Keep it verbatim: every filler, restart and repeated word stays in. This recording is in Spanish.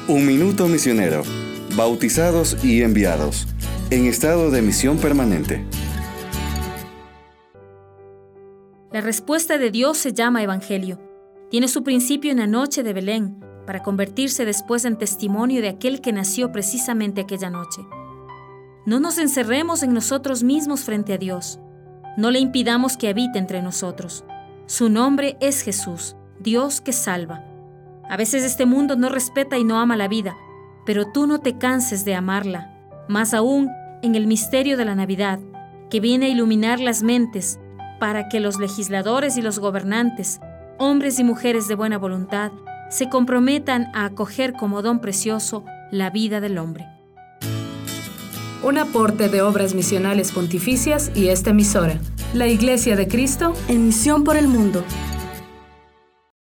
Un minuto misionero. Bautizados y enviados. En estado de misión permanente. La respuesta de Dios se llama Evangelio. Tiene su principio en la noche de Belén, para convertirse después en testimonio de aquel que nació precisamente aquella noche. No nos encerremos en nosotros mismos frente a Dios. No le impidamos que habite entre nosotros. Su nombre es Jesús, Dios que salva. A veces este mundo no respeta y no ama la vida, pero tú no te canses de amarla, más aún en el misterio de la Navidad, que viene a iluminar las mentes para que los legisladores y los gobernantes, hombres y mujeres de buena voluntad, se comprometan a acoger como don precioso la vida del hombre. Un aporte de Obras Misionales Pontificias y esta emisora, la Iglesia de Cristo, en misión por el mundo.